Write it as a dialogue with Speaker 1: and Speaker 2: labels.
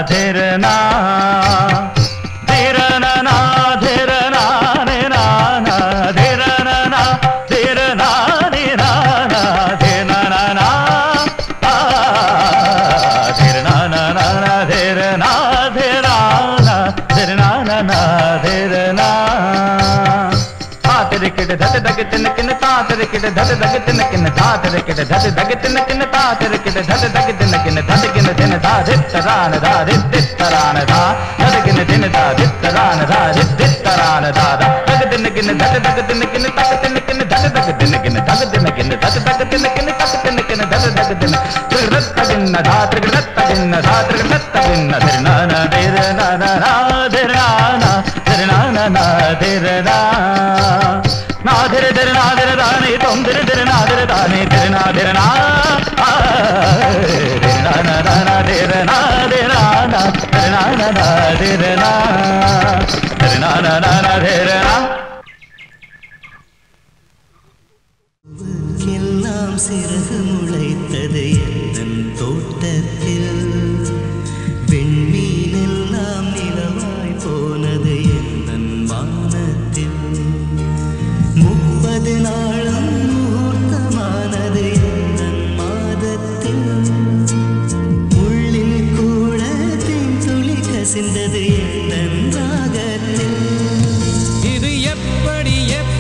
Speaker 1: धिरना धिरना धिरना निना धिरना धिरना निना धिरना धिरना धिरना धिरना धिरना धिरना तातरिकिट धत दगतिन किन तातरिकिट धत दगतिन किन तातरिकिट धत दगतिन किन तातरिकिट धत दगतिन किन धतकिन दिन धा धित्तरान धा धित्तरान धा धतकिन दिन धा धित्तरान धा धित्तरान धा दगतिन किन धत दगतिन किन तगतिन किन धत दगतिन किन तगतिन किन धत दगतिन किन तगतिन किन धत दगतिन त्रिगृत्तगिन्न धा त्रिगृत्तगिन्न धा त्रिगृत्तगिन्न धिरना धिरना धिरना धिरना धिरना नाधिर धर नाधिर दानी तुम धीर धीर नाधिर दानी धीर नाधिर ना धीरना ना धीरना धीरना धीरना ना धीरना धीरना ना धीरना
Speaker 2: எல்லாம் சிறகு முளைத்தது என் தோட்டத்தில் வெண்மீனெல்லாம் நிலவாய் போனது என் வானத்தில் 30 நாளும் முகூர்த்தமானது என் மாதத்தில் உள்ளில் கூட தென்துளி கசிந்தது என் ராகத்தில்
Speaker 3: இது எப்படி